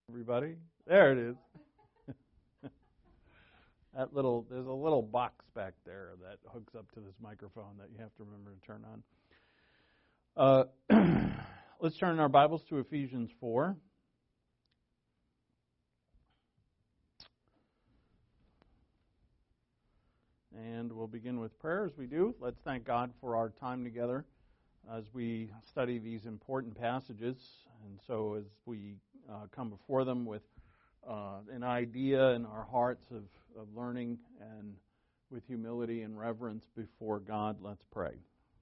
Everybody, there it is. There's a little box back there that hooks up to this microphone that you have to remember to turn on. Let's turn our Bibles to Ephesians 4. And we'll begin with prayer as we do. Let's thank God for our time together as we study these important passages. And so as we come before them with an idea in our hearts of learning and with humility and reverence before God, let's pray.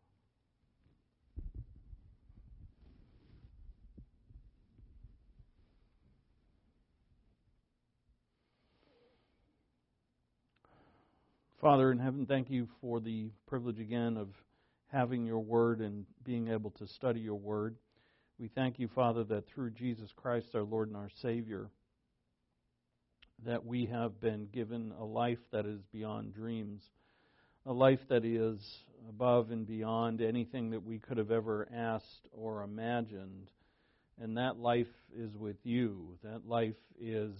Father in heaven, thank you for the privilege again of having your word and being able to study your word. We thank you, Father, that through Jesus Christ, our Lord and our Savior, that we have been given a life that is beyond dreams, a life that is above and beyond anything that we could have ever asked or imagined. And that life is with you. That life is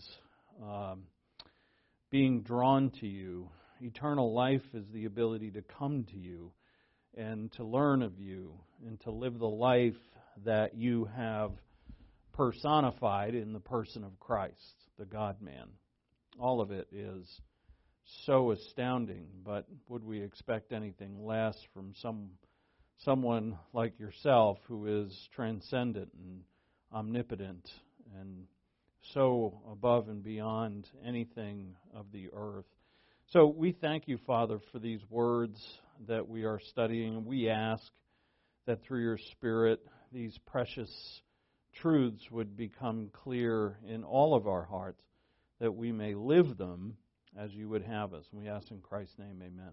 being drawn to you. Eternal life is the ability to come to you and to learn of you and to live the life that you have personified in the person of Christ, the God-man. All of it is so astounding, but would we expect anything less from someone like yourself who is transcendent and omnipotent and so above and beyond anything of the earth? So we thank you, Father, for these words that we are studying. We ask that through your Spirit, these precious truths would become clear in all of our hearts, that we may live them as you would have us. And we ask in Christ's name, amen.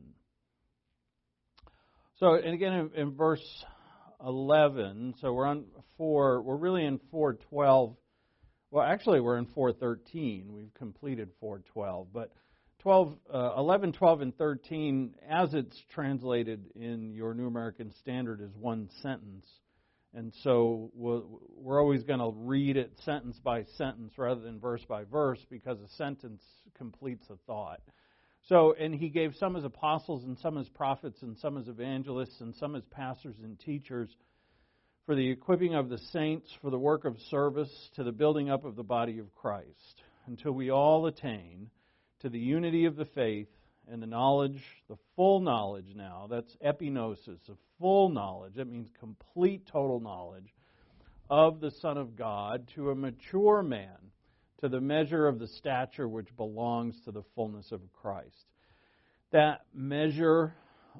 So, and again in verse 11, so we're really in 4:12. Well, actually we're in 4:13. We've completed 4:12, but 11, 12, and 13, as it's translated in your New American Standard, is one sentence. And so we're always going to read it sentence by sentence rather than verse by verse, because a sentence completes a thought. So, and he gave some as apostles and some as prophets and some as evangelists and some as pastors and teachers for the equipping of the saints, for the work of service, to the building up of the body of Christ, until we all attain to the unity of the faith and the knowledge, the full knowledge now, that's epinosis, a full knowledge, that means complete total knowledge, of the Son of God, to a mature man, to the measure of the stature which belongs to the fullness of Christ. That measure,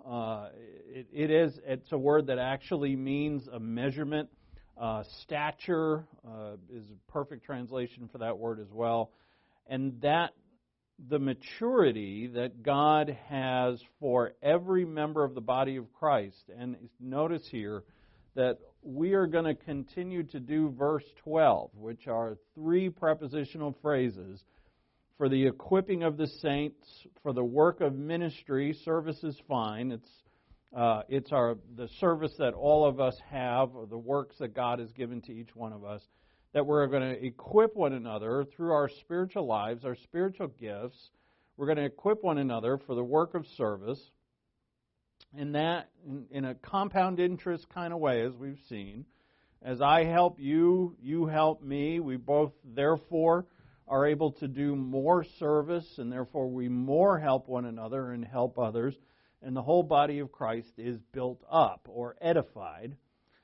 it's a word that actually means a measurement. Stature is a perfect translation for that word as well. And that the maturity that God has for every member of the body of Christ. And notice here that we are going to continue to do verse 12, which are three prepositional phrases for the equipping of the saints, for the work of ministry. Service is fine. It's the service that all of us have, or the works that God has given to each one of us, that we're going to equip one another through our spiritual lives, our spiritual gifts. We're going to equip one another for the work of service. And that, in a compound interest kind of way, as we've seen, as I help you, you help me. We both, therefore, are able to do more service, and therefore we more help one another and help others. And the whole body of Christ is built up or edified.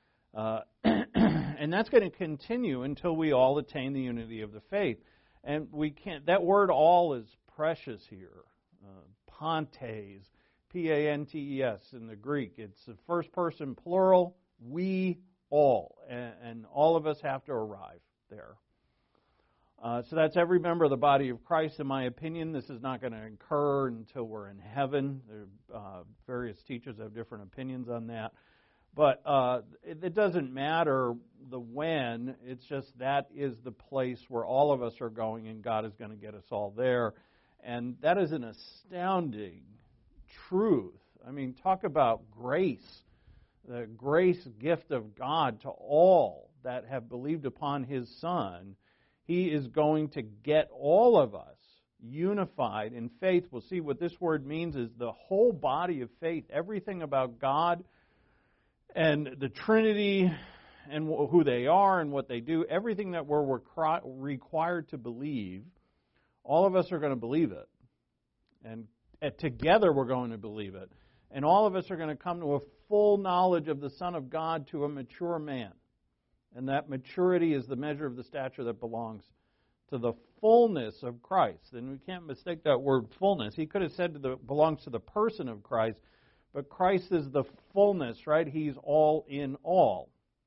And that's going to continue until we all attain the unity of the faith. And we can't. That word "all" is precious here. Pantes, P-A-N-T-E-S in the Greek. It's the first person plural. We all, and all of us have to arrive there. So that's every member of the body of Christ. In my opinion, this is not going to occur until we're in heaven. Various teachers have different opinions on that. But it doesn't matter the when, it's just that is the place where all of us are going, and God is going to get us all there. And that is an astounding truth. I mean, talk about grace, the grace gift of God to all that have believed upon His Son He is going to get all of us unified in faith. We'll see what this word means is the whole body of faith, everything about God and the Trinity and who they are and what they do, everything that we're required to believe, all of us are going to believe it. And together we're going to believe it. And all of us are going to come to a full knowledge of the Son of God, to a mature man. And that maturity is the measure of the stature that belongs to the fullness of Christ. And we can't mistake that word fullness. He could have said belongs to the person of Christ, but Christ is the fullness, right? He's all in all.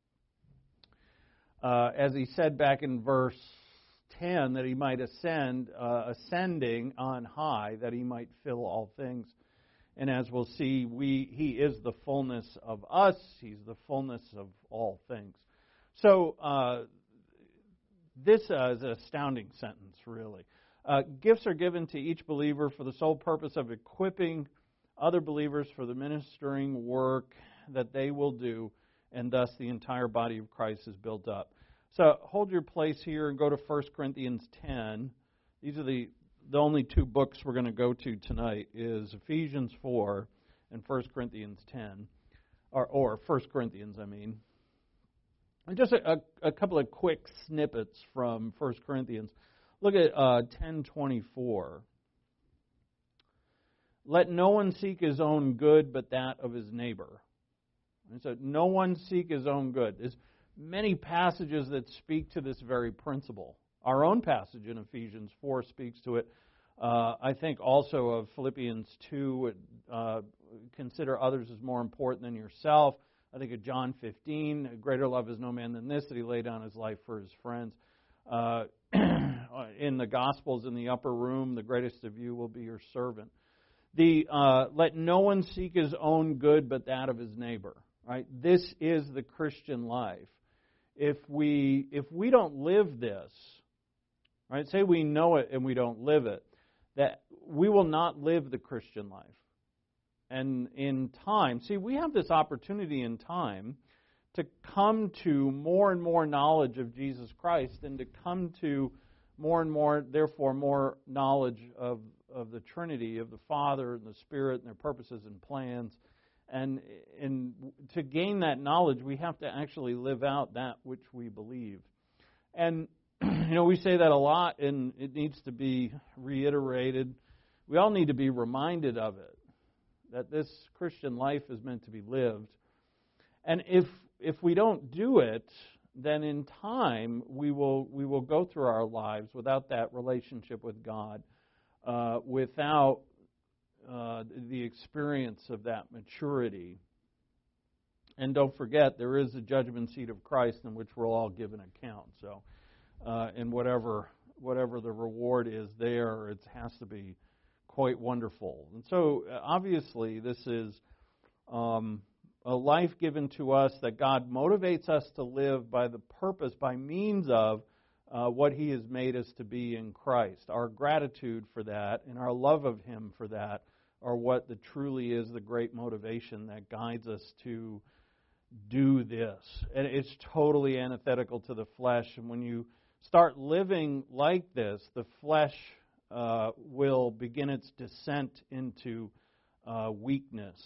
As he said back in verse 10, that he might ascend, ascending on high, that he might fill all things. And as we'll see, he is the fullness of us. He's the fullness of all things. So this is an astounding sentence, really. Gifts are given to each believer for the sole purpose of equipping other believers for the ministering work that they will do, and thus the entire body of Christ is built up. So hold your place here and go to 1 Corinthians 10. These are the only two books we're going to go to tonight, is Ephesians 4 and 1 Corinthians 10. Or 1 Corinthians, I mean. And just a couple of quick snippets from 1 Corinthians. Look at 10:24. Let no one seek his own good, but that of his neighbor. And so no one seek his own good. There's many passages that speak to this very principle. Our own passage in Ephesians 4 speaks to it. I think also of Philippians 2, consider others as more important than yourself. I think of John 15, greater love is no man than this, that he laid down his life for his friends. In the Gospels, in the upper room, the greatest of you will be your servant. Let no one seek his own good, but that of his neighbor. Right? This is the Christian life. If we don't live this, right? Say we know it and we don't live it, that we will not live the Christian life. And in time, see, we have this opportunity in time to come to more and more knowledge of Jesus Christ, and to come to more and more, therefore, more knowledge of the Trinity, of the Father and the Spirit and their purposes and plans. And to gain that knowledge, we have to actually live out that which we believe. And, we say that a lot, and it needs to be reiterated. We all need to be reminded of it, that this Christian life is meant to be lived. And if we don't do it, then in time we will go through our lives without that relationship with God, without the experience of that maturity. And don't forget, there is a judgment seat of Christ in which we'll all give an account. So, and whatever the reward is there, it has to be quite wonderful. And so, obviously, this is a life given to us that God motivates us to live by the purpose, by means of what He has made us to be in Christ. Our gratitude for that and our love of Him for that are what truly is the great motivation that guides us to do this. And it's totally antithetical to the flesh. And when you start living like this, the flesh will begin its descent into weakness.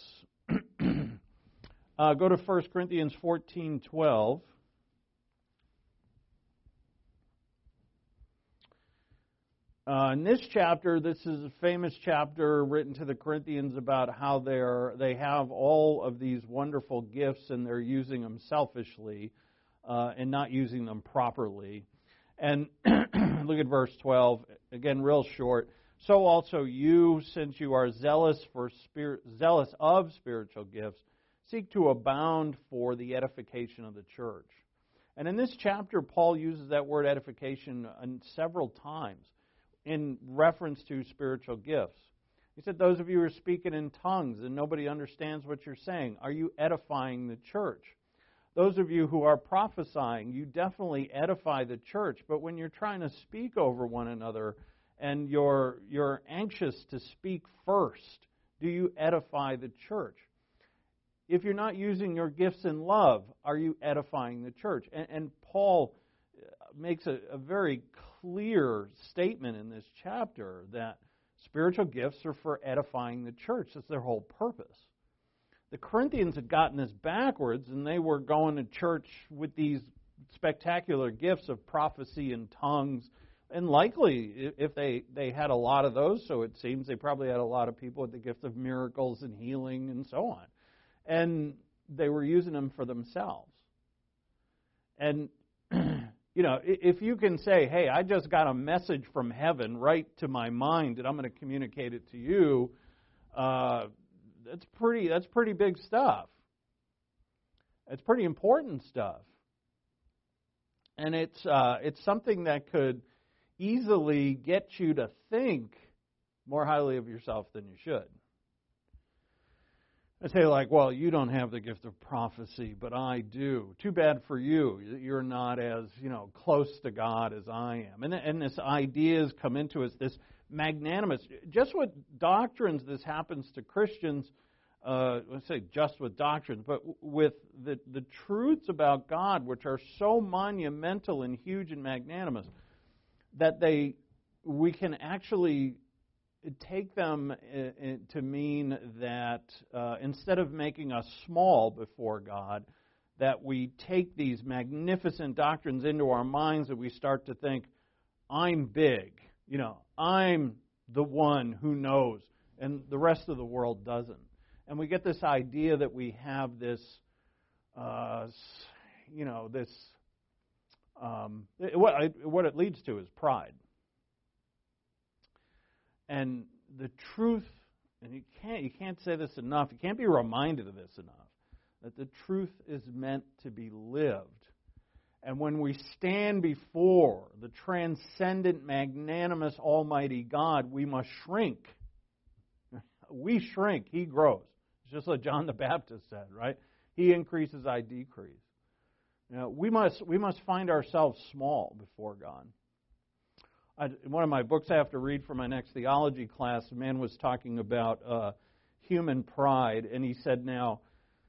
Go to 1 Corinthians 14:12. In this chapter, this is a famous chapter written to the Corinthians about how they have all of these wonderful gifts and they're using them selfishly and not using them properly. And look at verse 12, again, real short. So also you, since you are zealous of spiritual gifts, seek to abound for the edification of the church. And in this chapter, Paul uses that word edification several times in reference to spiritual gifts. He said, those of you who are speaking in tongues and nobody understands what you're saying, are you edifying the church? Those of you who are prophesying, you definitely edify the church, but when you're trying to speak over one another and you're anxious to speak first, do you edify the church? If you're not using your gifts in love, are you edifying the church? And Paul makes a very clear statement in this chapter that spiritual gifts are for edifying the church. That's their whole purpose. The Corinthians had gotten this backwards, and they were going to church with these spectacular gifts of prophecy and tongues. And likely, if they had a lot of those, so it seems, they probably had a lot of people with the gift of miracles and healing and so on. And they were using them for themselves. And, if you can say, hey, I just got a message from heaven right to my mind and I'm going to communicate it to you, that's pretty big stuff. It's pretty important stuff. And it's something that could easily get you to think more highly of yourself than you should. I say well, you don't have the gift of prophecy, but I do. Too bad for you. You're not as, close to God as I am. And this ideas come into us, this magnanimous. Just what doctrines this happens to Christians, let's say just with doctrines, but with the truths about God, which are so monumental and huge and magnanimous, that we can actually take them to mean that instead of making us small before God, that we take these magnificent doctrines into our minds and we start to think, I'm big, I'm the one who knows, and the rest of the world doesn't. And we get this idea that we have this, what it leads to is pride. And the truth, and you can't say this enough, you can't be reminded of this enough, that the truth is meant to be lived. And when we stand before the transcendent, magnanimous, almighty God, we must shrink. We shrink, He grows. It's just like John the Baptist said, right? He increases, I decrease. We must find ourselves small before God. In one of my books I have to read for my next theology class, a man was talking about human pride, and he said, now,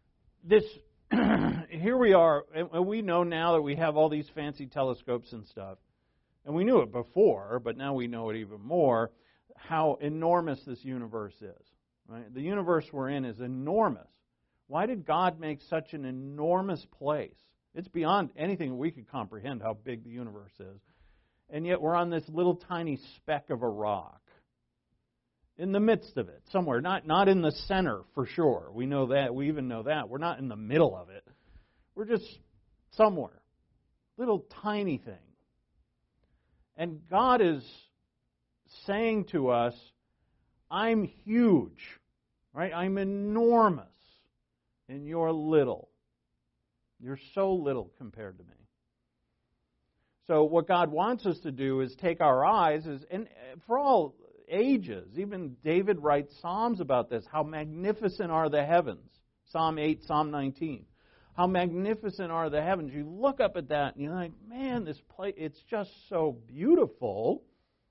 here we are, and we know now that we have all these fancy telescopes and stuff, and we knew it before, but now we know it even more, how enormous this universe is. Right? The universe we're in is enormous. Why did God make such an enormous place? It's beyond anything we could comprehend how big the universe is. And yet we're on this little tiny speck of a rock. In the midst of it, somewhere. Not in the center, for sure. We know that. We even know that. We're not in the middle of it. We're just somewhere. Little tiny thing. And God is saying to us, I'm huge. Right? I'm enormous. And you're little. You're so little compared to me. So what God wants us to do is take our eyes, and for all ages, even David writes Psalms about this, how magnificent are the heavens. Psalm 8, Psalm 19. How magnificent are the heavens. You look up at that and you're like, man, this place, it's just so beautiful.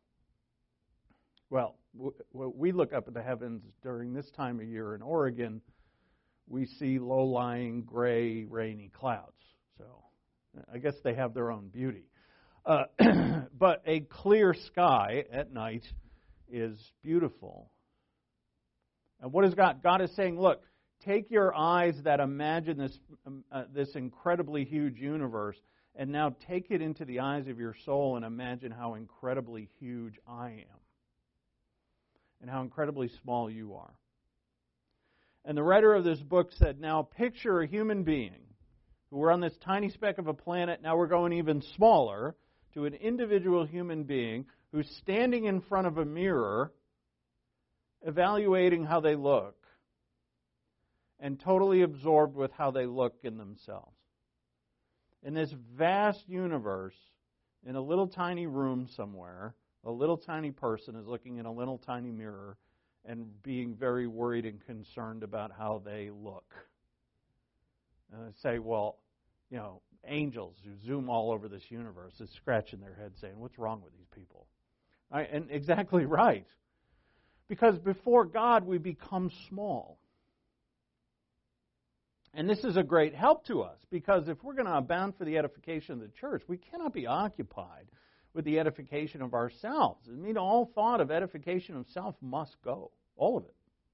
Well, we look up at the heavens during this time of year in Oregon, we see low-lying, gray, rainy clouds. So I guess they have their own beauty. But a clear sky at night is beautiful. And what is God? God is saying, look, take your eyes that imagine this incredibly huge universe, and now take it into the eyes of your soul and imagine how incredibly huge I am. And how incredibly small you are. And the writer of this book said, now picture a human being. We're on this tiny speck of a planet, now we're going even smaller, to an individual human being who's standing in front of a mirror, evaluating how they look, and totally absorbed with how they look in themselves. In this vast universe, in a little tiny room somewhere, a little tiny person is looking in a little tiny mirror and being very worried and concerned about how they look. And I say, well, angels who zoom all over this universe is scratching their head saying, what's wrong with these people? Right? And exactly right. Because before God, we become small. And this is a great help to us, because if we're going to abound for the edification of the church, we cannot be occupied with the edification of ourselves. I mean, all thought of edification of self must go, all of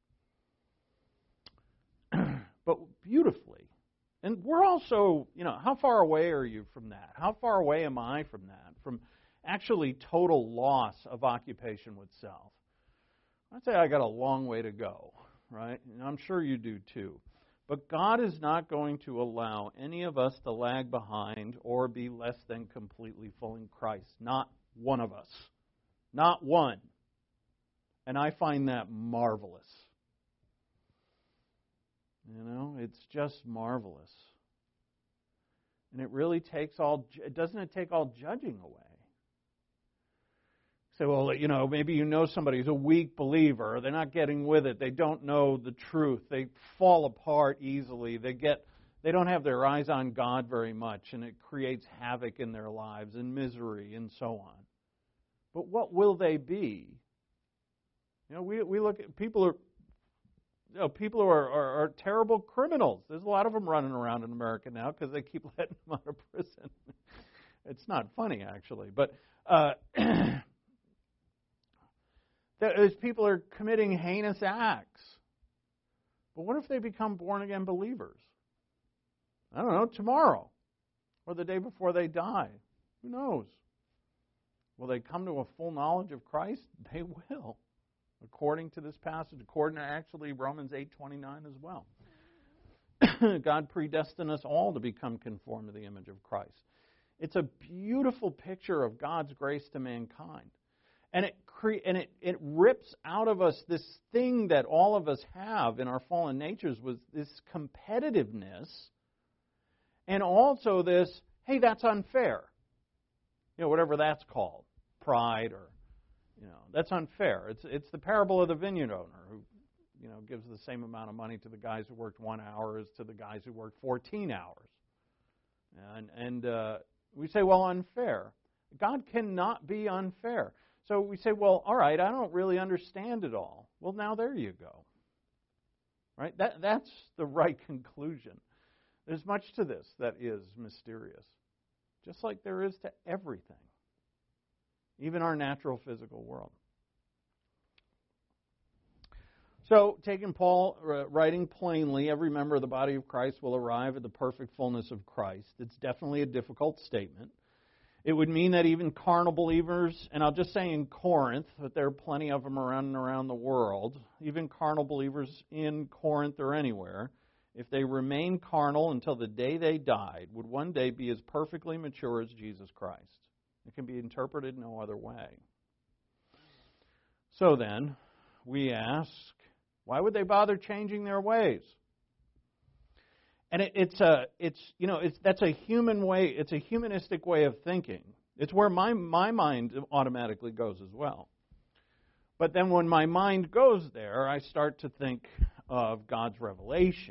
it. But beautifully. And we're also, how far away are you from that? How far away am I from that? From actually total loss of occupation with self? I'd say I got a long way to go, right? And I'm sure you do too. But God is not going to allow any of us to lag behind or be less than completely full in Christ. Not one of us. Not one. And I find that marvelous. It's just marvelous. And it really doesn't it take all judging away? Say, well, maybe somebody who's a weak believer. They're not getting with it. They don't know the truth. They fall apart easily. They don't have their eyes on God very much, and it creates havoc in their lives and misery and so on. But what will they be? We look at people who are terrible criminals. There's a lot of them running around in America now because they keep letting them out of prison. It's not funny, actually, but. Those people are committing heinous acts. But what if they become born-again believers? I don't know, tomorrow or the day before they die. Who knows? Will they come to a full knowledge of Christ? They will, according to this passage, according to actually Romans 8:29 as well. God predestined us all to become conformed to the image of Christ. It's a beautiful picture of God's grace to mankind. And it rips out of us this thing that all of us have in our fallen natures, was this competitiveness, and also this, hey, that's unfair. Whatever that's called, pride, or that's unfair. It's the parable of the vineyard owner who gives the same amount of money to the guys who worked 1 hour as to the guys who worked 14 hours. And we say, well, unfair. God cannot be unfair. So we say, well, all right, I don't really understand it all. Well, now there you go. Right? That's the right conclusion. There's much to this that is mysterious, just like there is to everything, even our natural physical world. So, taking Paul writing plainly, every member of the body of Christ will arrive at the perfect fullness of Christ. It's definitely a difficult statement. It would mean that even carnal believers, and I'll just say in Corinth, but there are plenty of them around the world, even carnal believers in Corinth or anywhere, if they remain carnal until the day they died, would one day be as perfectly mature as Jesus Christ. It can be interpreted no other way. So then, we ask, why would they bother changing their ways? And that's a human way. It's a humanistic way of thinking. It's where my mind automatically goes as well. But then when my mind goes there, I start to think of God's revelation.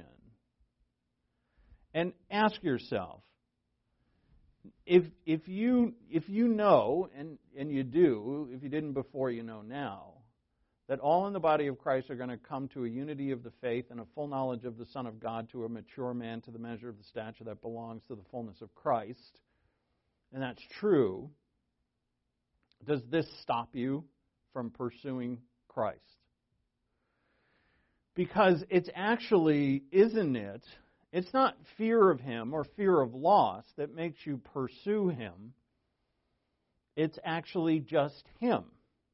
And ask yourself, if you know, and you do, if you didn't before, you know now, that all in the body of Christ are going to come to a unity of the faith and a full knowledge of the Son of God, to a mature man, to the measure of the stature that belongs to the fullness of Christ, and that's true, does this stop you from pursuing Christ? Because it's actually, isn't it, it's not fear of Him or fear of loss that makes you pursue Him. It's actually just Him.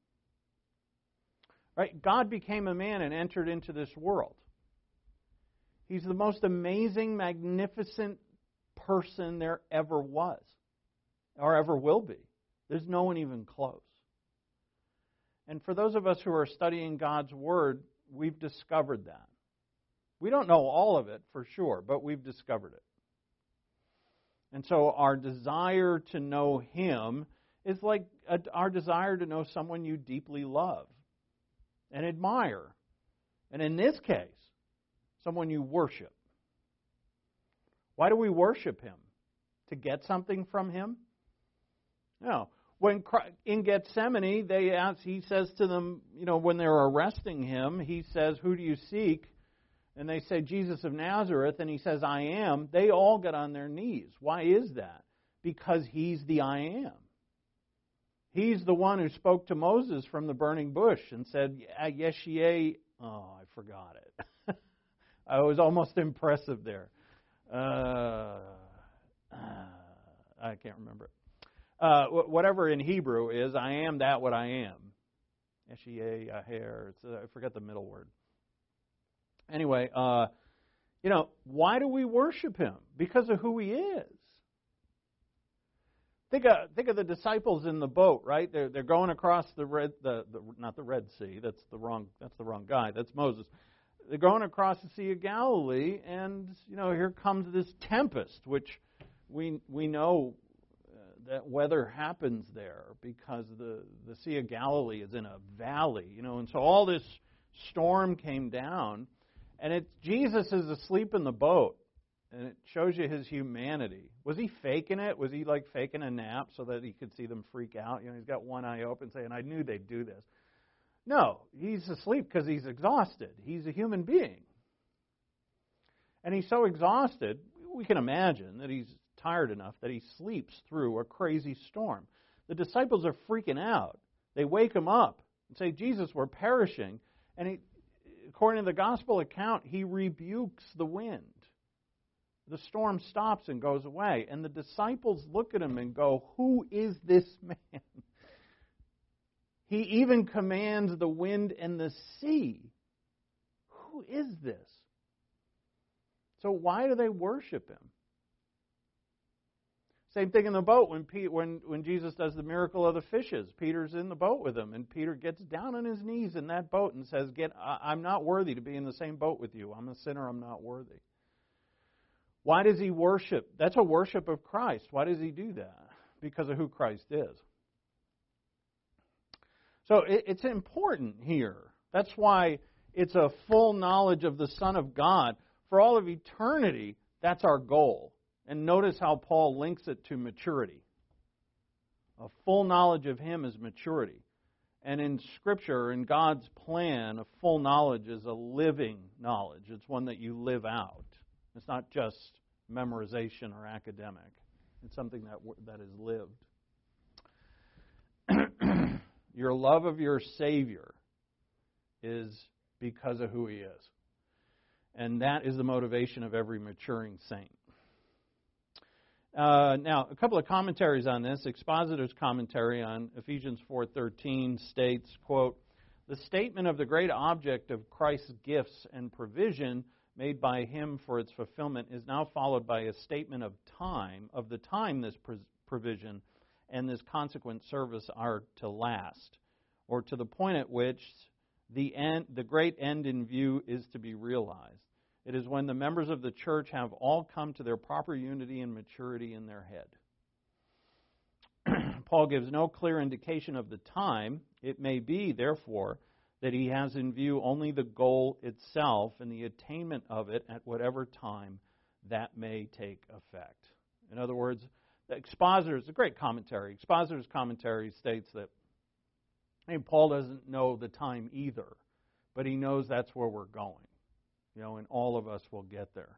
Right? God became a man and entered into this world. He's the most amazing, magnificent person there ever was, or ever will be. There's no one even close. And for those of us who are studying God's Word, we've discovered that. We don't know all of it for sure, but we've discovered it. And so our desire to know Him is like our desire to know someone you deeply love and admire. And in this case, someone you worship. Why do we worship Him? To get something from Him? No. When in Gethsemane, He says to them, when they're arresting Him, He says, "Who do you seek?" and they say Jesus of Nazareth, and he says, I am, they all get on their knees. Why is that? Because he's the I am. He's the one who spoke to Moses from the burning bush and said, Yeshua. Oh, I forgot it. I was almost impressive there. I can't remember it. Whatever in Hebrew is, I am that what I am. Yeshua, Aher. I forget the middle word. Anyway, why do we worship him? Because of who he is. Think of the disciples in the boat, right? They're going across not the Red Sea. That's the wrong guy. That's Moses. They're going across the Sea of Galilee, and here comes this tempest, which we know that weather happens there because the Sea of Galilee is in a valley, and so all this storm came down, and Jesus is asleep in the boat. And it shows you his humanity. Was he faking it? Was he like faking a nap so that he could see them freak out? He's got one eye open saying, I knew they'd do this. No, he's asleep because he's exhausted. He's a human being. And he's so exhausted, we can imagine that he's tired enough that he sleeps through a crazy storm. The disciples are freaking out. They wake him up and say, Jesus, we're perishing. And according to the gospel account, he rebukes the wind. The storm stops and goes away. And the disciples look at him and go, who is this man? He even commands the wind and the sea. Who is this? So why do they worship him? Same thing in the boat when Jesus does the miracle of the fishes. Peter's in the boat with him, and Peter gets down on his knees in that boat and says, I'm not worthy to be in the same boat with you. I'm a sinner. I'm not worthy. Why does he worship? That's a worship of Christ. Why does he do that? Because of who Christ is. So it's important here. That's why it's a full knowledge of the Son of God. For all of eternity, that's our goal. And notice how Paul links it to maturity. A full knowledge of him is maturity. And in Scripture, in God's plan, a full knowledge is a living knowledge. It's one that you live out. It's not just memorization or academic. It's something that is lived. Your love of your Savior is because of who he is. And that is the motivation of every maturing saint. Now, a couple of commentaries on this. Expositor's commentary on Ephesians 4:13 states, quote, the statement of the great object of Christ's gifts and provision made by him for its fulfillment is now followed by a statement of the time this provision and this consequent service are to last, or to the point at which the great end in view is to be realized. It is when the members of the church have all come to their proper unity and maturity in their head. Paul gives no clear indication of the time. It may be, therefore, that he has in view only the goal itself and the attainment of it at whatever time that may take effect. In other words, the Expositor's a great commentary. Expositor's commentary states that Paul doesn't know the time either, but he knows that's where we're going. And all of us will get there.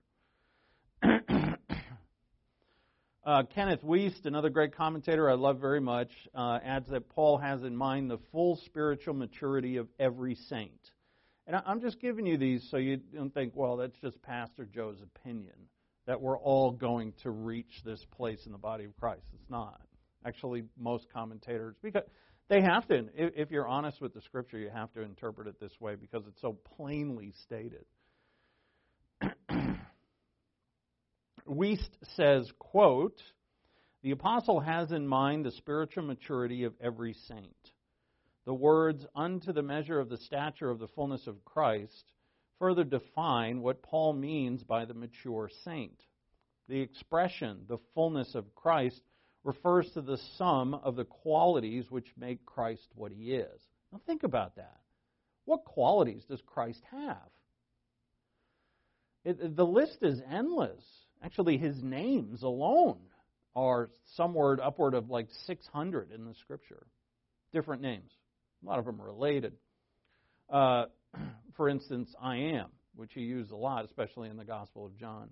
Kenneth Wuest, another great commentator I love very much, adds that Paul has in mind the full spiritual maturity of every saint. And I'm just giving you these so you don't think, well, that's just Pastor Joe's opinion, that we're all going to reach this place in the body of Christ. It's not. Actually, most commentators, because they have to, if you're honest with the Scripture, you have to interpret it this way because it's so plainly stated. Wuest says, quote, the apostle has in mind the spiritual maturity of every saint. The words, unto the measure of the stature of the fullness of Christ, further define what Paul means by the mature saint. The expression, the fullness of Christ, refers to the sum of the qualities which make Christ what he is. Now think about that. What qualities does Christ have? The list is endless. Actually, his names alone are somewhere upward of like 600 in the Scripture. Different names. A lot of them are related. For instance, I am. which he used a lot, especially in the Gospel of John.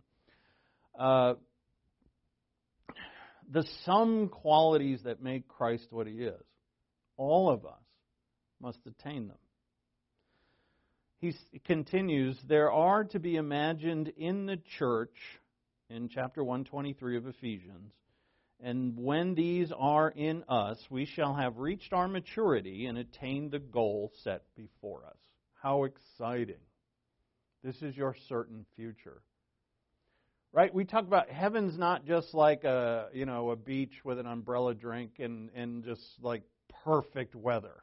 The some qualities that make Christ what he is, all of us must attain them. He continues, there are to be imagined in the church, in chapter 123 of Ephesians, and when these are in us, we shall have reached our maturity and attained the goal set before us. How exciting. This is your certain future. Right? We talk about heaven's not just like a beach with an umbrella drink and just like perfect weather.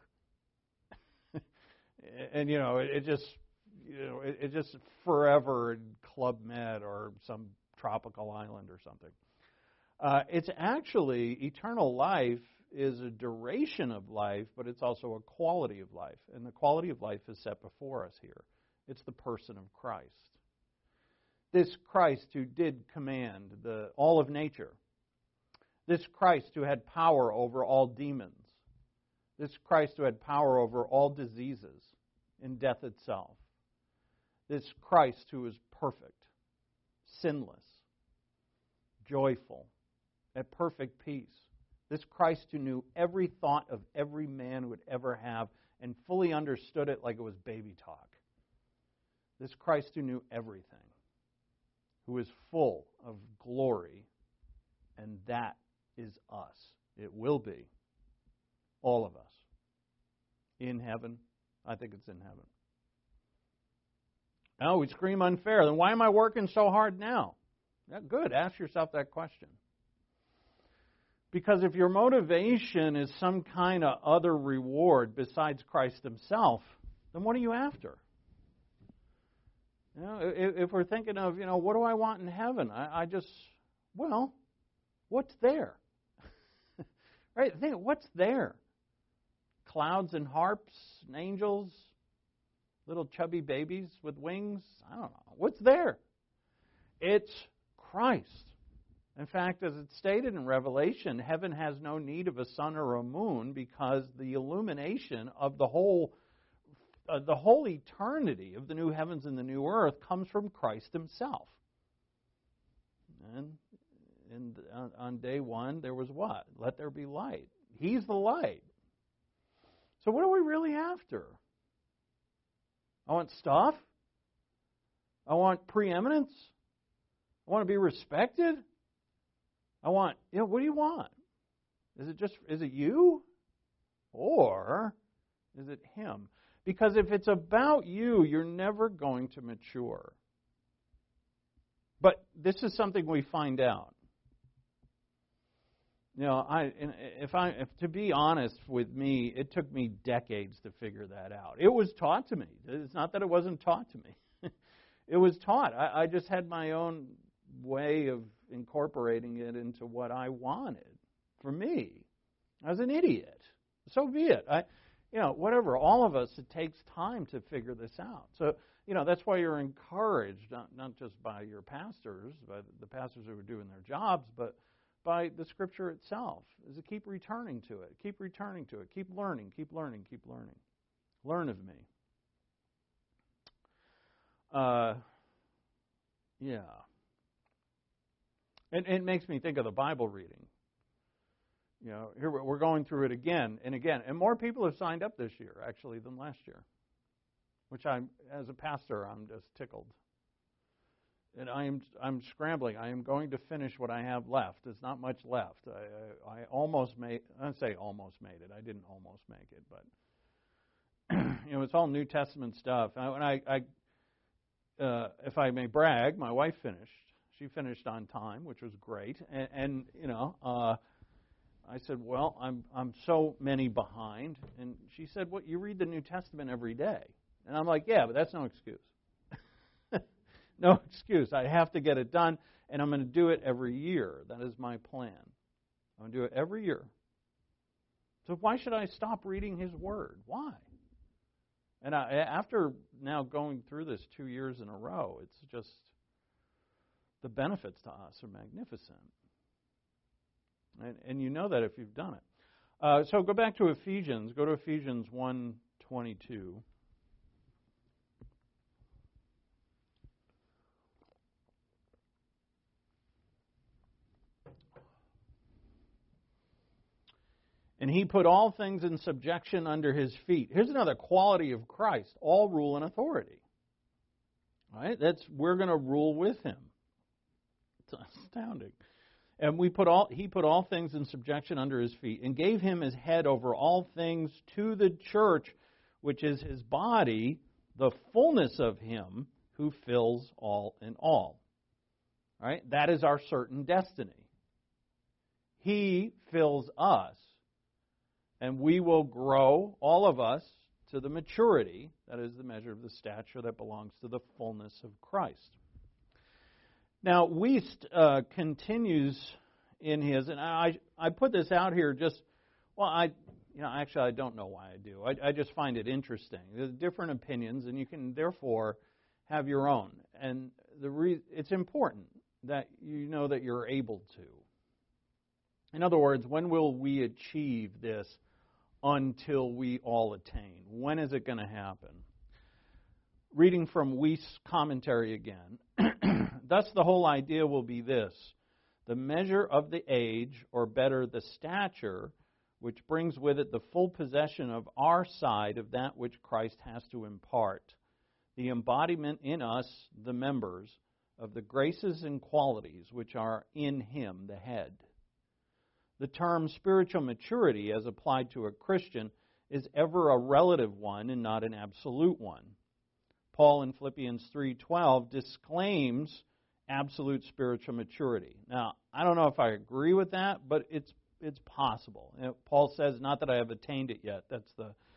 And it just forever in Club Med or some tropical island or something. It's actually, eternal life is a duration of life, but it's also a quality of life. And the quality of life is set before us here. It's the person of Christ. This Christ who did command all of nature. This Christ who had power over all demons. This Christ who had power over all diseases and death itself. This Christ who is perfect, sinless, joyful, at perfect peace. This Christ who knew every thought of every man would ever have and fully understood it like it was baby talk. This Christ who knew everything, who is full of glory, and that is us. It will be. All of us. In heaven. I think it's in heaven. Now we scream unfair. Then why am I working so hard now? Yeah, good. Ask yourself that question. Because if your motivation is some kind of other reward besides Christ himself, then what are you after? If we're thinking of, what do I want in heaven? What's there? Right? Think, what's there? Clouds and harps, and angels, little chubby babies with wings? I don't know. What's there? It's Christ. In fact, as it's stated in Revelation, heaven has no need of a sun or a moon because the illumination of the whole eternity of the new heavens and the new earth comes from Christ himself. And on day one, there was what? Let there be light. He's the light. So what are we really after? I want stuff. I want preeminence. I want to be respected. I want, what do you want? Is it you? Or is it him? Because if it's about you, you're never going to mature. But this is something we find out. If to be honest with me, it took me decades to figure that out. It was taught to me. It's not that it wasn't taught to me. It was taught. I just had my own way of incorporating it into what I wanted for me. I was an idiot. So be it. Whatever. All of us, it takes time to figure this out. So, that's why you're encouraged, not just by your pastors, by the pastors who are doing their jobs, but by the Scripture itself, is to keep returning to it. Keep returning to it. Keep learning. Keep learning. Keep learning. Learn of me. Yeah. And it makes me think of the Bible reading. Here we're going through it again and again. And more people have signed up this year, actually, than last year. Which as a pastor, I'm just tickled. And I'm scrambling. I am going to finish what I have left. There's not much left. I almost made. I say almost made it. I didn't almost make it, but it's all New Testament stuff. If I may brag, my wife finished. She finished on time, which was great. And I said, well, I'm so many behind. And she said, well, you read the New Testament every day. And I'm like, yeah, but that's no excuse. No excuse. I have to get it done, and I'm going to do it every year. That is my plan. I'm going to do it every year. So why should I stop reading His Word? Why? And after now going through this 2 years in a row, it's just the benefits to us are magnificent. And you know that if you've done it. So go back to Ephesians. Go to Ephesians 1:22. And he put all things in subjection under his feet. Here's another quality of Christ: all rule and authority. Right? We're going to rule with him. It's astounding. And he put all things in subjection under his feet, and gave him as head over all things to the church, which is his body, the fullness of him who fills all in all. Right? That is our certain destiny. He fills us, and we will grow, all of us, to the maturity, that is the measure of the stature that belongs to the fullness of Christ. Now, Wuest continues in his, and I put this out here just, I don't know why I do. I just find it interesting. There's different opinions, and you can therefore have your own. And it's important that you know that you're able to. In other words, when will we achieve this until we all attain? When is it going to happen? Reading from Wuest's commentary again. Thus the whole idea will be this: the measure of the age, or better, the stature, which brings with it the full possession of our side of that which Christ has to impart, the embodiment in us, the members, of the graces and qualities which are in him, the head. The term spiritual maturity, as applied to a Christian, is ever a relative one and not an absolute one. Paul in Philippians 3:12 disclaims absolute spiritual maturity. Now, I don't know if I agree with that, but it's possible. Paul says, not that I have attained it yet. That's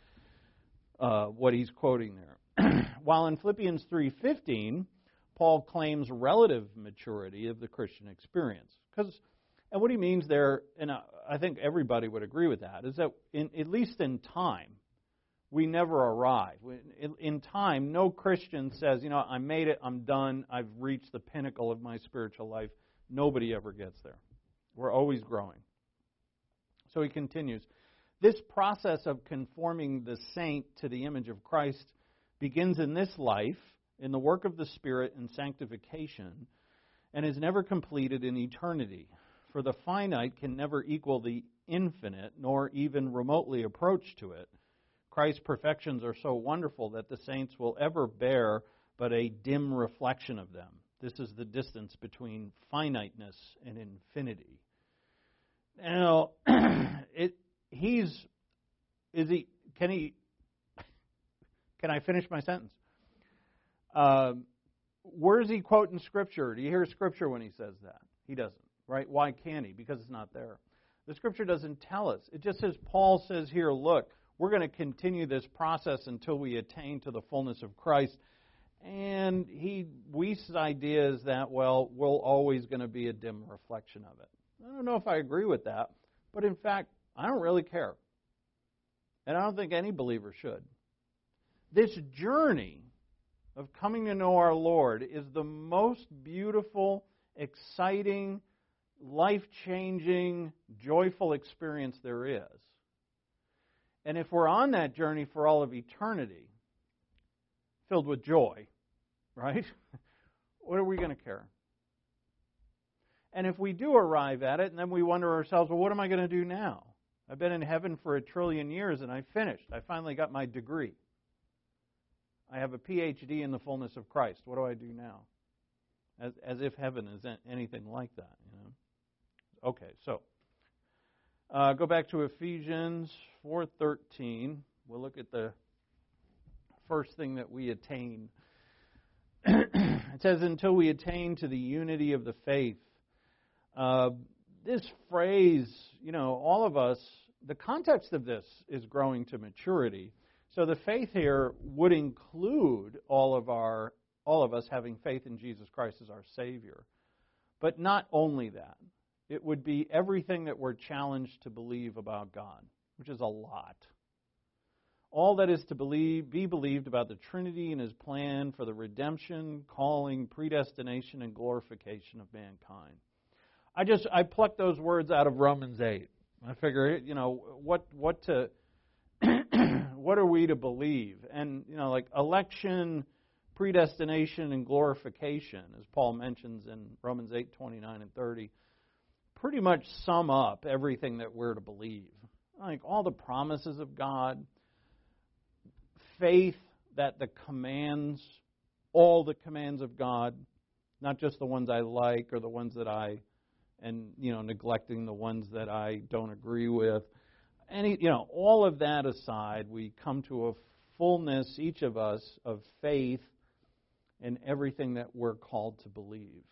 what he's quoting there. While in Philippians 3:15, Paul claims relative maturity of the Christian experience. And what he means there, and I think everybody would agree with that, is that at least in time, we never arrive. In time, no Christian says, I made it, I'm done, I've reached the pinnacle of my spiritual life. Nobody ever gets there. We're always growing. So he continues. This process of conforming the saint to the image of Christ begins in this life, in the work of the Spirit and sanctification, and is never completed in eternity. For the finite can never equal the infinite, nor even remotely approach to it. Christ's perfections are so wonderful that the saints will ever bear but a dim reflection of them. This is the distance between finiteness and infinity. Now, can I finish my sentence? Where is he quoting Scripture? Do you hear Scripture when he says that? He doesn't, right? Why can't he? Because it's not there. The Scripture doesn't tell us. It just says, Paul says here, look, we're going to continue this process until we attain to the fullness of Christ. And Wuest's idea is that, we're always going to be a dim reflection of it. I don't know if I agree with that, but in fact, I don't really care. And I don't think any believer should. This journey of coming to know our Lord is the most beautiful, exciting, life-changing, joyful experience there is. And if we're on that journey for all of eternity, filled with joy, right? What are we going to care? And if we do arrive at it, and then we wonder ourselves, what am I going to do now? I've been in heaven for 1 trillion years, and I finished. I finally got my degree. I have a PhD in the fullness of Christ. What do I do now? As if heaven is anything like that, Okay, so go back to Ephesians 4:13. We'll look at the first thing that we attain. It says, until we attain to the unity of the faith. This phrase, all of us, the context of this is growing to maturity. So the faith here would include all of us having faith in Jesus Christ as our Savior. But not only that. It would be everything that we're challenged to believe about God, which is a lot. All that is to be believed about the Trinity and His plan for the redemption, calling, predestination, and glorification of mankind. I plucked those words out of Romans 8. I figure, what are we to believe? And, like election, predestination, and glorification, as Paul mentions in Romans 8:29 and 30, pretty much sum up everything that we're to believe. like all the promises of God, faith that the commands, all the commands of God, not just the ones I like or the ones that neglecting the ones that I don't agree with. All of that aside, we come to a fullness, each of us, of faith in everything that we're called to believe.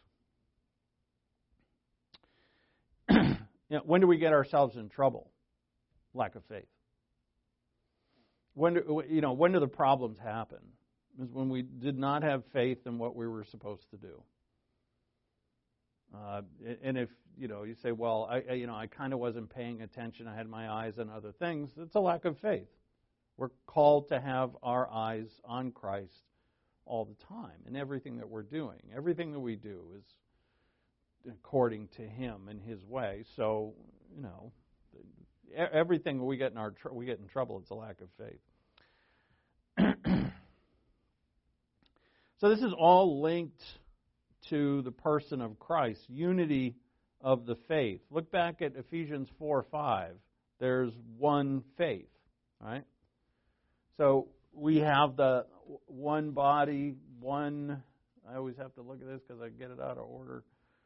When do we get ourselves in trouble? Lack of faith. When do the problems happen? Is when we did not have faith in what we were supposed to do. And if you say, well, I kind of wasn't paying attention. I had my eyes on other things. It's a lack of faith. We're called to have our eyes on Christ all the time in everything that we're doing. Everything that we do is according to Him and His way. So, everything we get in trouble, it's a lack of faith. So this is all linked to the person of Christ, unity of the faith. Look back at Ephesians 4:5. There's one faith, right? So we have the one body, one. I always have to look at this because I get it out of order.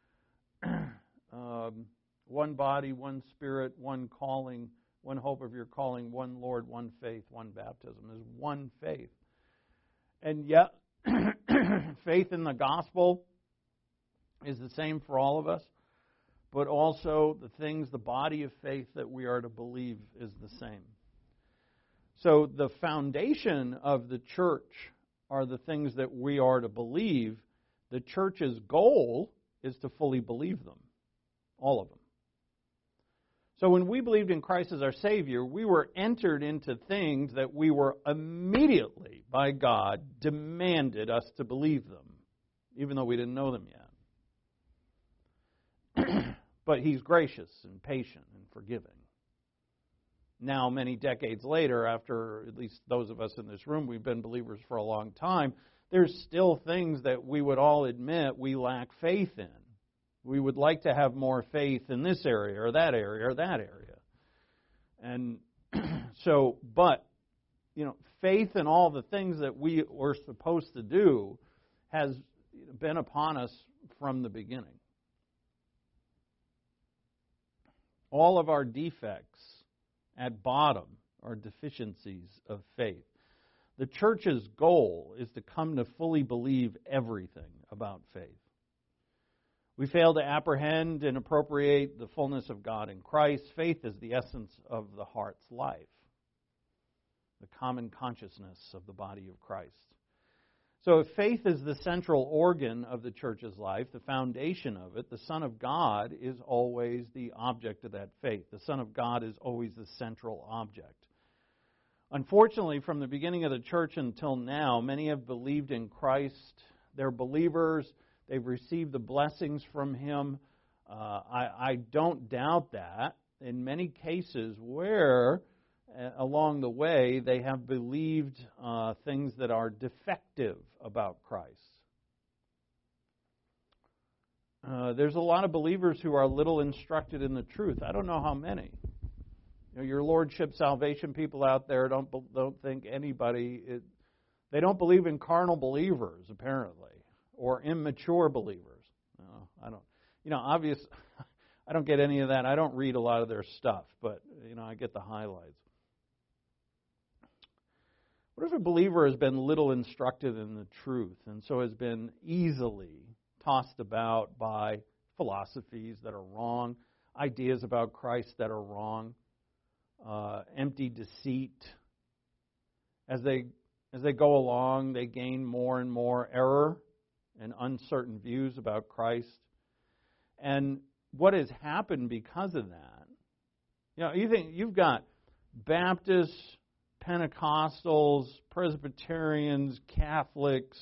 One body, one spirit, one calling, one hope of your calling, one Lord, one faith, one baptism. There's one faith. And yet, faith in the gospel is the same for all of us, but also the body of faith that we are to believe is the same. So the foundation of the church are the things that we are to believe. The church's goal is to fully believe them, all of them. So when we believed in Christ as our Savior, we were entered into things that we were immediately, by God, demanded us to believe them, even though we didn't know them yet. But He's gracious and patient and forgiving. Now, many decades later, after at least those of us in this room, we've been believers for a long time, there's still things that we would all admit we lack faith in. We would like to have more faith in this area or that area or that area. And so, but, faith in all the things that we were supposed to do has been upon us from the beginning. All of our defects at bottom are deficiencies of faith. The church's goal is to come to fully believe everything about faith. We fail to apprehend and appropriate the fullness of God in Christ. Faith is the essence of the heart's life, the common consciousness of the body of Christ. So if faith is the central organ of the church's life, the foundation of it, the Son of God is always the object of that faith. The Son of God is always the central object. Unfortunately, from the beginning of the church until now, many have believed in Christ. They're believers. They've received the blessings from Him. I don't doubt that. In many cases where, along the way, they have believed things that are defective about Christ. There's a lot of believers who are little instructed in the truth. I don't know how many. Your Lordship Salvation people out there don't think anybody. They don't believe in carnal believers, apparently, or immature believers. No, I don't. Obviously, I don't get any of that. I don't read a lot of their stuff, but I get the highlights. What if a believer has been little instructed in the truth and so has been easily tossed about by philosophies that are wrong, ideas about Christ that are wrong, empty deceit? As they go along, they gain more and more error and uncertain views about Christ. And what has happened because of that? You think you've got Baptists, Pentecostals, Presbyterians, Catholics,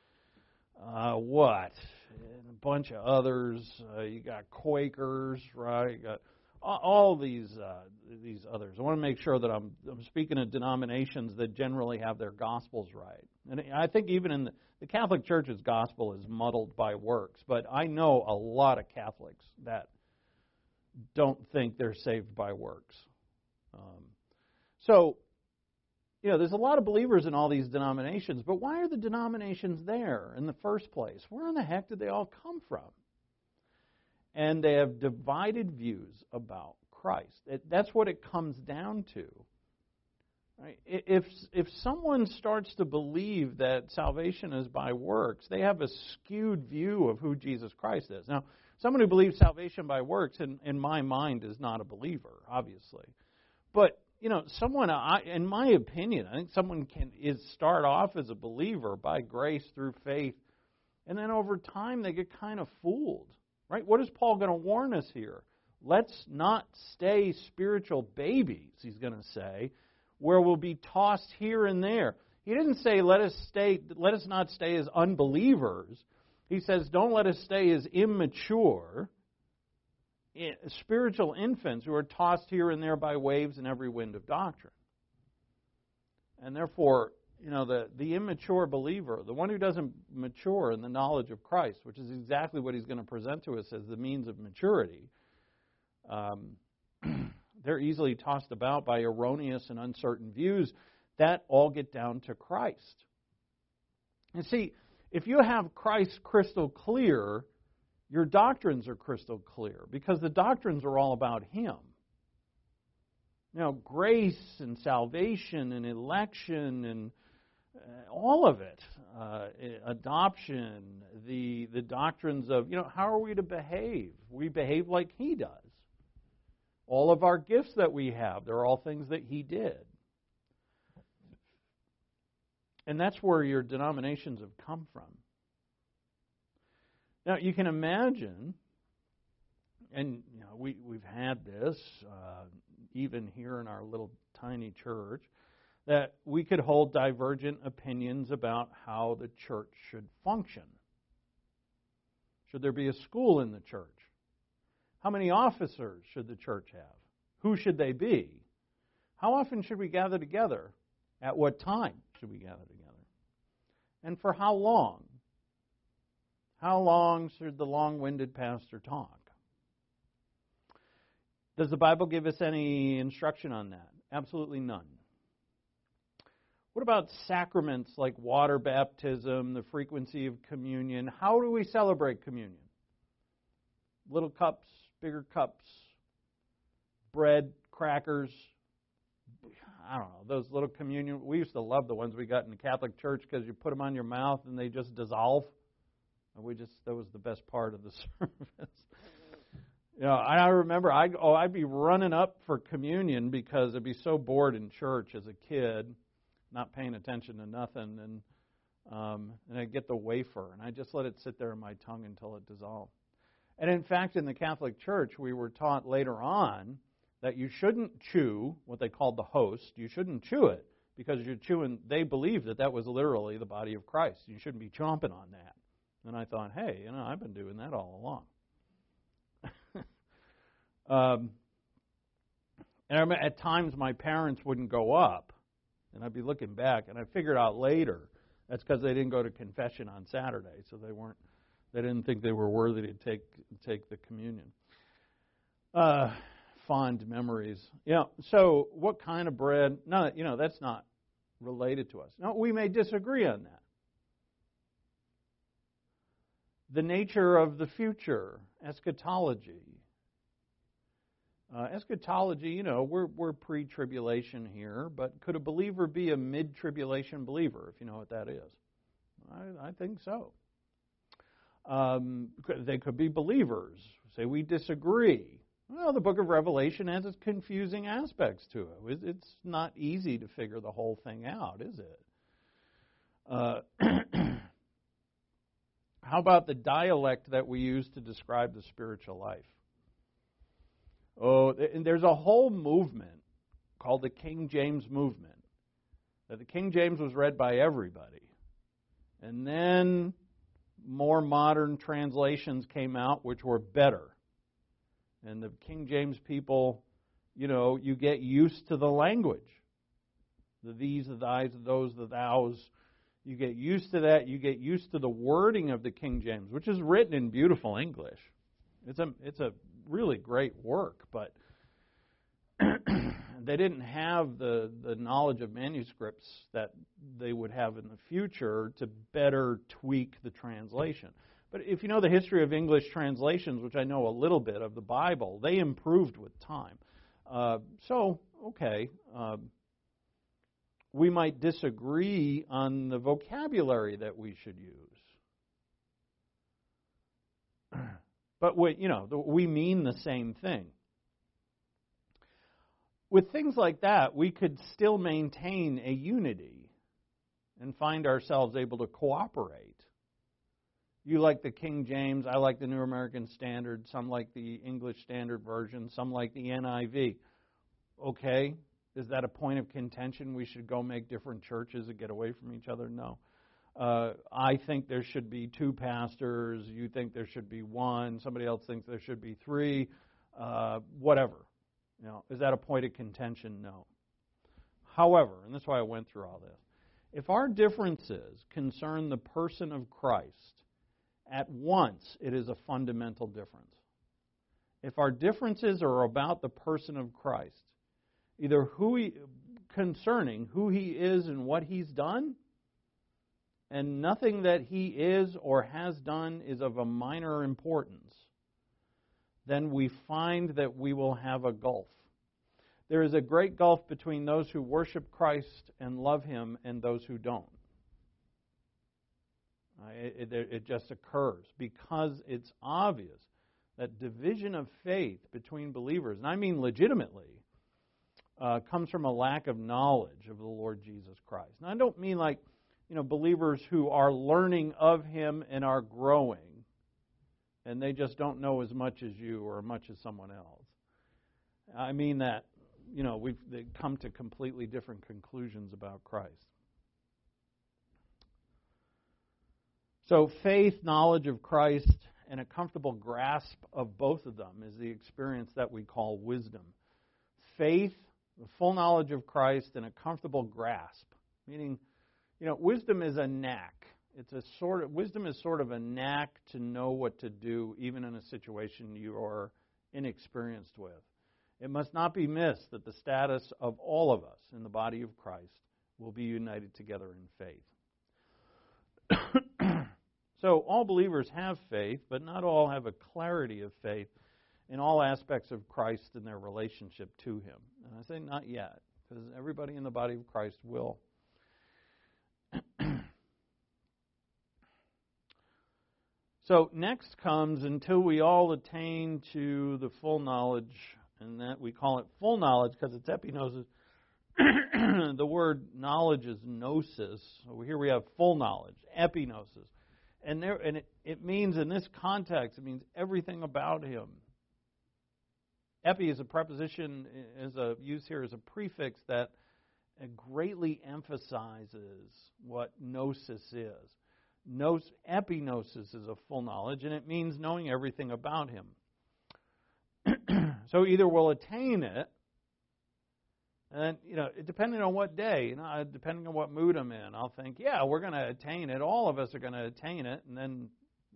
and a bunch of others. You got Quakers, right? You got all these others. I want to make sure that I'm speaking of denominations that generally have their gospels right. And I think even in the Catholic Church's gospel is muddled by works, but I know a lot of Catholics that don't think they're saved by works. So, there's a lot of believers in all these denominations, but why are the denominations there in the first place? Where in the heck did they all come from? And they have divided views about Christ. That's what it comes down to. Right? If someone starts to believe that salvation is by works, they have a skewed view of who Jesus Christ is. Now, someone who believes salvation by works, in my mind, is not a believer, obviously. But, someone, in my opinion, I think someone can start off as a believer by grace through faith, and then over time they get kind of fooled. Right? What is Paul going to warn us here? Let's not stay spiritual babies, he's going to say, where we'll be tossed here and there. He didn't say let us not stay as unbelievers. He says don't let us stay as immature, spiritual infants who are tossed here and there by waves and every wind of doctrine. And therefore, the immature believer, the one who doesn't mature in the knowledge of Christ, which is exactly what he's going to present to us as the means of maturity, they're easily tossed about by erroneous and uncertain views that all get down to Christ. And see, if you have Christ crystal clear, your doctrines are crystal clear because the doctrines are all about Him. Grace and salvation and election and all of it, adoption, the doctrines of, how are we to behave? We behave like He does. All of our gifts that we have, they're all things that He did. And that's where your denominations have come from. Now, you can imagine, and we've had this, even here in our little tiny church, that we could hold divergent opinions about how the church should function. Should there be a school in the church? How many officers should the church have? Who should they be? How often should we gather together? At what time should we gather together? And for how long? How long should the long-winded pastor talk? Does the Bible give us any instruction on that? Absolutely none. What about sacraments like water baptism, the frequency of communion? How do we celebrate communion? Little cups, bigger cups, bread, crackers. I don't know, those little communion. We used to love the ones we got in the Catholic Church because you put them on your mouth and they just dissolve. And that was the best part of the service. I remember I'd be running up for communion because I'd be so bored in church as a kid, not paying attention to nothing, and I'd get the wafer and I'd just let it sit there in my tongue until it dissolved. And in fact, in the Catholic Church, we were taught later on that you shouldn't chew what they called the host. You shouldn't chew it because you're chewing. They believed that was literally the body of Christ. You shouldn't be chomping on that. And I thought, hey, I've been doing that all along. And I remember at times my parents wouldn't go up, and I'd be looking back, and I figured out later that's because they didn't go to confession on Saturday, so they didn't think they were worthy to take the communion. Fond memories. So what kind of bread? No, that's not related to us. No, we may disagree on that. The nature of the future, eschatology. Eschatology, we're pre-tribulation here, but could a believer be a mid-tribulation believer, if you know what that is? I think so. They could be believers. Say we disagree. Well, the book of Revelation has its confusing aspects to it. It's not easy to figure the whole thing out, is it? How about the dialect that we use to describe the spiritual life? Oh, and there's a whole movement called the King James movement. That the King James was read by everybody. And then more modern translations came out which were better. And the King James people, you get used to the language. The these, the thys, the those, the thous. You get used to that. You get used to the wording of the King James, which is written in beautiful English. It's a really great work, but they didn't have the knowledge of manuscripts that they would have in the future to better tweak the translation. But if you know the history of English translations, which I know a little bit of the Bible, they improved with time. We might disagree on the vocabulary that we should use. But we mean the same thing. With things like that, we could still maintain a unity and find ourselves able to cooperate. You like the King James, I like the New American Standard, some like the English Standard Version, some like the NIV. Okay, is that a point of contention? We should go make different churches and get away from each other? No. I think there should be 2 pastors. You think there should be 1. Somebody else thinks there should be 3. Whatever. Is that a point of contention? No. However, and that's why I went through all this, if our differences concern the person of Christ, at once it is a fundamental difference. If our differences are about the person of Christ, either concerning who He is and what He's done, and nothing that He is or has done is of a minor importance, then we find that we will have a gulf. There is a great gulf between those who worship Christ and love Him and those who don't. It just occurs because it's obvious that division of faith between believers, and I mean legitimately, comes from a lack of knowledge of the Lord Jesus Christ. Now, I don't mean like, believers who are learning of Him and are growing, and they just don't know as much as you or as much as someone else. I mean that, they've come to completely different conclusions about Christ. So faith, knowledge of Christ, and a comfortable grasp of both of them is the experience that we call wisdom. Faith, the full knowledge of Christ, and a comfortable grasp. Meaning, wisdom is a knack. Wisdom is sort of a knack to know what to do even in a situation you are inexperienced with. It must not be missed that the status of all of us in the body of Christ will be united together in faith. So all believers have faith, but not all have a clarity of faith in all aspects of Christ and their relationship to Him. And I say not yet, because everybody in the body of Christ will. So next comes, until we all attain to the full knowledge, and that we call it full knowledge because it's epignosis. The word knowledge is gnosis. So here we have full knowledge, epignosis. And it means, in this context, it means everything about Him. Epi is a preposition, used here as a prefix that greatly emphasizes what gnosis is. Epignosis is a full knowledge, and it means knowing everything about Him. So either we'll attain it, and depending on what day, depending on what mood I'm in, I'll think, yeah, we're going to attain it. All of us are going to attain it, and then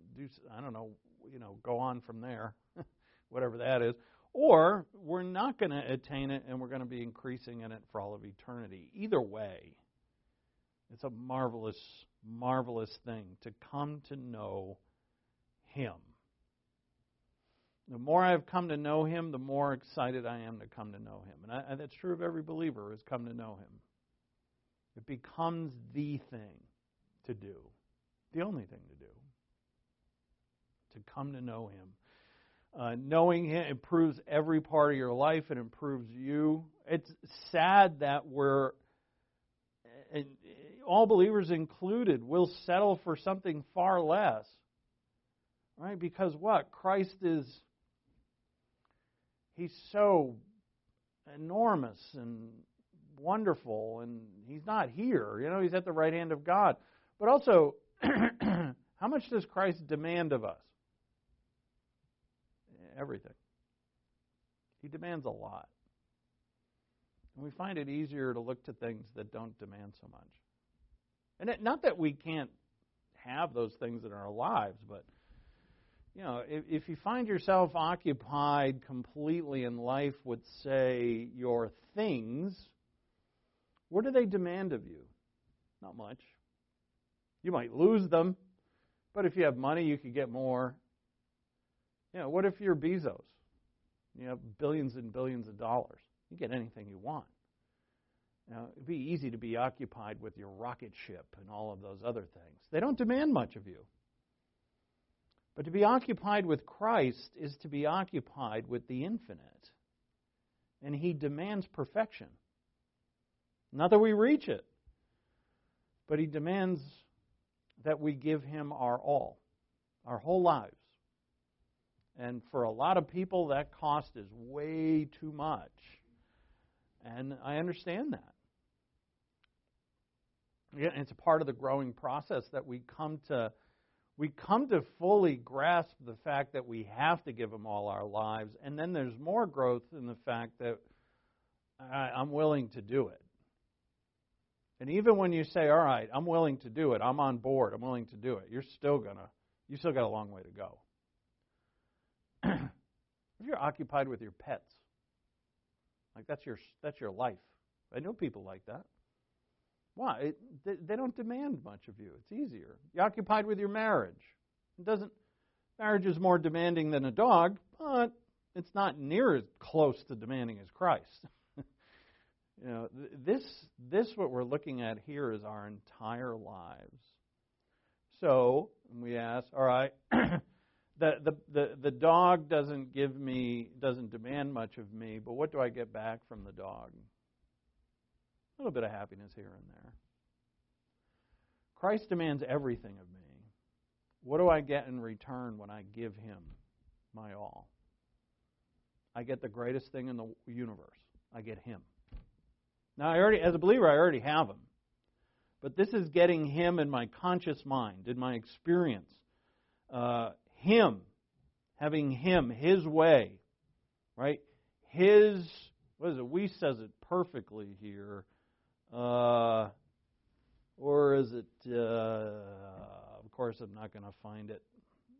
go on from there, whatever that is. Or we're not going to attain it, and we're going to be increasing in it for all of eternity. Either way, it's a marvelous, marvelous thing to come to know Him. The more I've come to know Him, the more excited I am to come to know Him. And that's true of every believer who has come to know Him. It becomes the thing to do, the only thing to do, to come to know Him. Knowing Him improves every part of your life. It improves you. It's sad that all believers included, will settle for something far less. Right? Because what? Christ He's so enormous and wonderful, and He's not here. He's at the right hand of God. But also, how much does Christ demand of us? Everything. He demands a lot. And we find it easier to look to things that don't demand so much. And not that we can't have those things in our lives, but if you find yourself occupied completely in life with, say, your things, what do they demand of you? Not much. You might lose them, but if you have money, you could get more. What if you're Bezos? You have billions and billions of dollars. You get anything you want. It'd be easy to be occupied with your rocket ship and all of those other things. They don't demand much of you. But to be occupied with Christ is to be occupied with the infinite. And He demands perfection. Not that we reach it, but He demands that we give Him our all, our whole lives. And for a lot of people, that cost is way too much. And I understand that. Yeah, it's a part of the growing process that we come to fully grasp the fact that we have to give Him all our lives, and then there's more growth in the fact that I'm willing to do it. And even when you say, all right, I'm willing to do it, I'm on board, I'm willing to do it, you still got a long way to go. If you're occupied with your pets, like that's your life. I know people like that. Why? They don't demand much of you. It's easier. You're occupied with your marriage. Marriage is more demanding than a dog, but it's not near as close to demanding as Christ. This what we're looking at here is our entire lives. So we ask, all right, the dog doesn't demand much of me, but what do I get back from the dog? A little bit of happiness here and there. Christ demands everything of me. What do I get in return when I give Him my all? I get the greatest thing in the universe. I get Him. Now, as a believer, I already have Him. But this is getting Him in my conscious mind, in my experience. Him, having Him, His way, right? His, we says it perfectly here. Or is it, of course I'm not going to find it.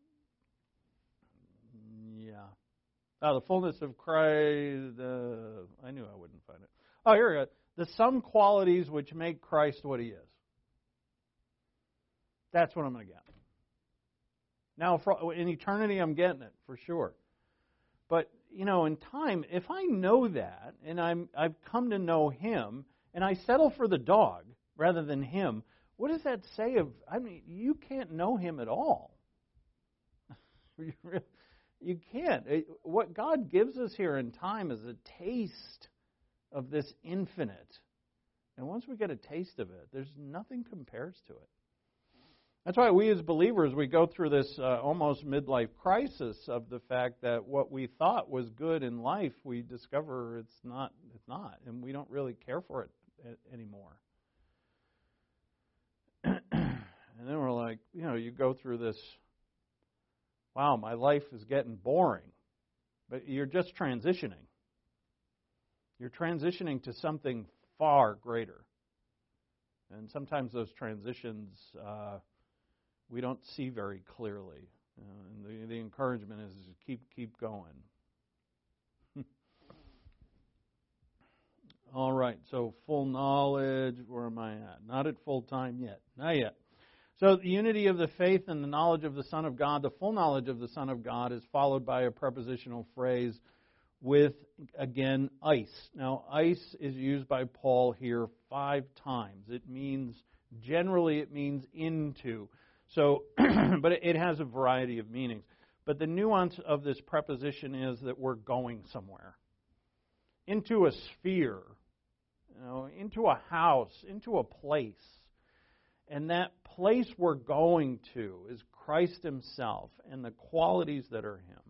Yeah. The fullness of Christ, I knew I wouldn't find it. Oh, here we go. The some qualities which make Christ what He is. That's what I'm going to get. Now, in eternity, I'm getting it, for sure. But, in time, if I know that, and I've come to know Him, and I settle for the dog rather than Him, what does that say you can't know Him at all. You can't. What God gives us here in time is a taste of this infinite. And once we get a taste of it, there's nothing compares to it. That's why we as believers, we go through this almost midlife crisis of the fact that what we thought was good in life, we discover it's not, and we don't really care for it anymore. And then we're like, you go through this, wow, my life is getting boring. But you're just transitioning. You're transitioning to something far greater. And sometimes those transitions we don't see very clearly. And the encouragement is keep going. All right, so full knowledge, where am I at? Not at full time yet. Not yet. So the unity of the faith and the knowledge of the Son of God, the full knowledge of the Son of God, is followed by a prepositional phrase with, again, ice. Now, ice is used by Paul here 5 times. Generally it means into. So, but it has a variety of meanings. But the nuance of this preposition is that we're going somewhere. Into a sphere, into a house, into a place. And that place we're going to is Christ Himself and the qualities that are Him.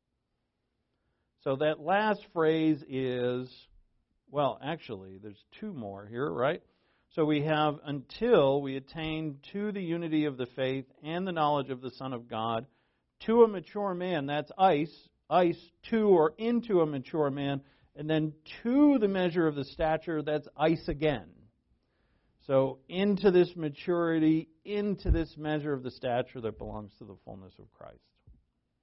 So that last phrase is, actually, there's 2 more here, right? So we have until we attain to the unity of the faith and the knowledge of the Son of God, to a mature man, that's ice, to or into a mature man, and then to the measure of the stature, that's ice again. So into this maturity, into this measure of the stature that belongs to the fullness of Christ.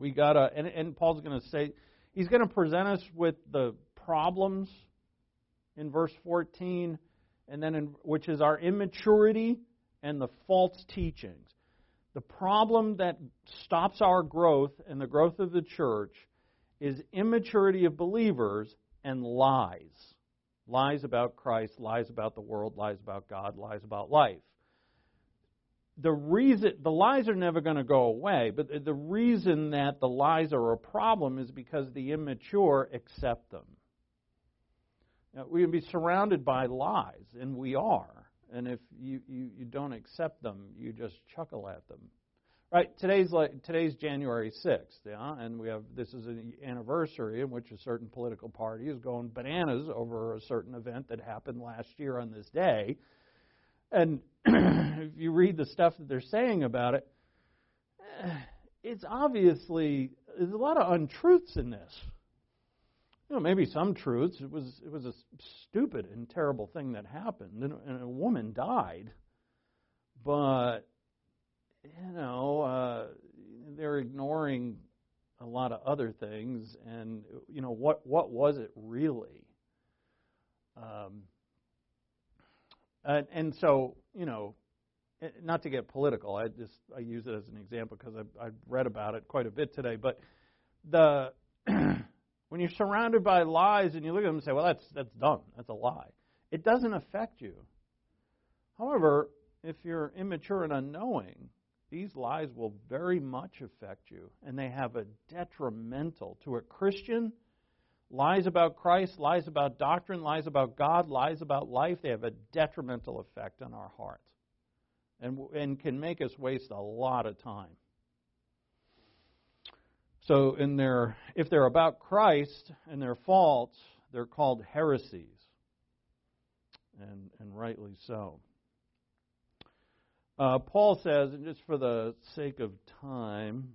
We gotta, and Paul's going to say, he's going to present us with the problems in verse 14, and then which is our immaturity and the false teachings. The problem that stops our growth and the growth of the church is immaturity of believers and lies. Lies about Christ, lies about the world, lies about God, lies about life. The lies are never going to go away, but the reason that the lies are a problem is because the immature accept them. Now, we can be surrounded by lies, and we are. And if you don't accept them, you just chuckle at them. Right? Today's January 6th, yeah, and this is an anniversary in which a certain political party is going bananas over a certain event that happened last year on this day. And if you read the stuff that they're saying about it, it's obviously there's a lot of untruths in this. Maybe some truths. It was a stupid and terrible thing that happened, and a woman died. But they're ignoring a lot of other things, and what was it really? And so not to get political, I use it as an example because I've read about it quite a bit today. But when you're surrounded by lies and you look at them and say, well, that's dumb, that's a lie, it doesn't affect you. However, if you're immature and unknowing, these lies will very much affect you, and they have a detrimental to a Christian. Lies about Christ, lies about doctrine, lies about God, lies about life, they have a detrimental effect on our hearts and can make us waste a lot of time. So if they're about Christ and they're false, they're called heresies, and rightly so. Paul says, and just for the sake of time,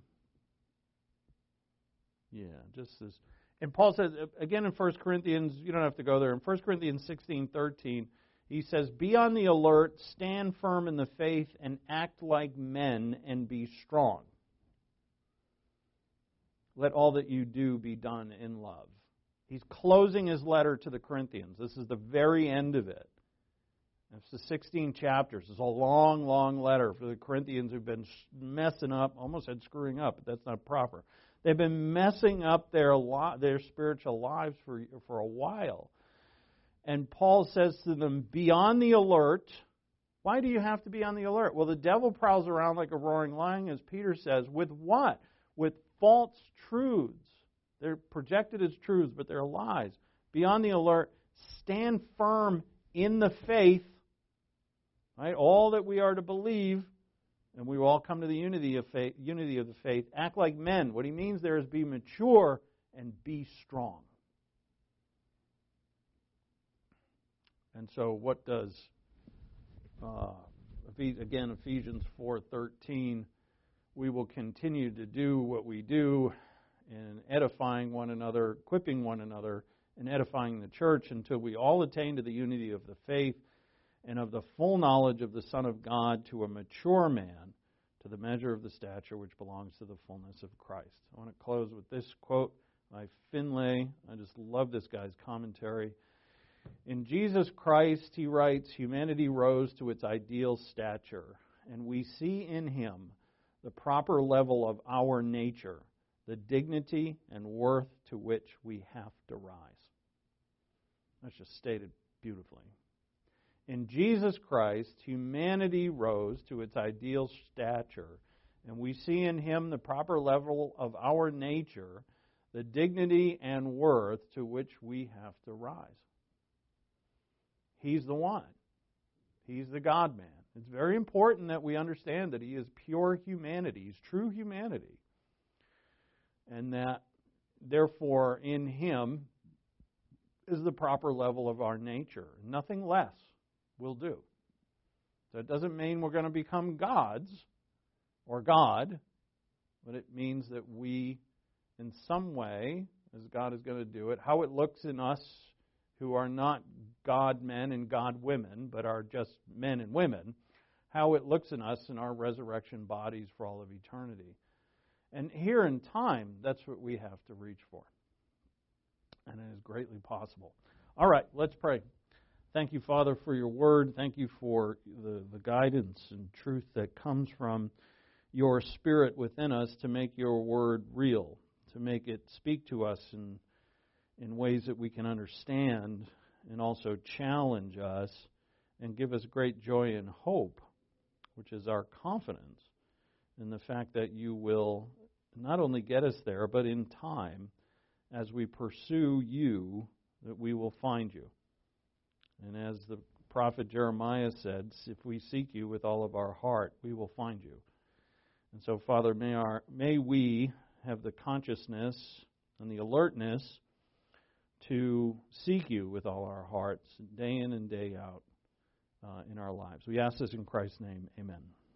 and Paul says, again in 1 Corinthians, you don't have to go there, in 1 Corinthians 16:13, he says, be on the alert, stand firm in the faith, and act like men, and be strong. Let all that you do be done in love. He's closing his letter to the Corinthians. This is the very end of it. It's the 16 chapters. It's a long, long letter for the Corinthians who've been messing up, almost said screwing up, but that's not proper. They've been messing up their spiritual lives for a while. And Paul says to them, be on the alert. Why do you have to be on the alert? Well, the devil prowls around like a roaring lion, as Peter says, with what? With false truths. They're projected as truths, but they're lies. Be on the alert. Stand firm in the faith. Right? All that we are to believe, and we will all come to the unity of the faith. Act like men. What he means there is be mature and be strong. And so what does, Ephesians 4:13, we will continue to do what we do in edifying one another, equipping one another, and edifying the church until we all attain to the unity of the faith and of the full knowledge of the Son of God, to a mature man, to the measure of the stature which belongs to the fullness of Christ. I want to close with this quote by Finlay. I just love this guy's commentary. In Jesus Christ, he writes, humanity rose to its ideal stature, and we see in him the proper level of our nature, the dignity and worth to which we have to rise. That's just stated beautifully. In Jesus Christ, humanity rose to its ideal stature, and we see in him the proper level of our nature, the dignity and worth to which we have to rise. He's the one. He's the God-man. It's very important that we understand that he is pure humanity. He's true humanity. And that, therefore, in him is the proper level of our nature. Nothing less will do. So it doesn't mean we're going to become gods or God, but it means that we, in some way, as God is going to do it, how it looks in us who are not God men and God women, but are just men and women, how it looks in us in our resurrection bodies for all of eternity. And here in time, that's what we have to reach for. And it is greatly possible. All right, let's pray. Thank you, Father, for your word. Thank you for the guidance and truth that comes from your Spirit within us to make your word real, to make it speak to us in ways that we can understand and also challenge us and give us great joy and hope, which is our confidence in the fact that you will not only get us there, but in time, as we pursue you, that we will find you. And as the prophet Jeremiah said, if we seek you with all of our heart, we will find you. And so, Father, may we have the consciousness and the alertness to seek you with all our hearts, day in and day out in our lives. We ask this in Christ's name. Amen.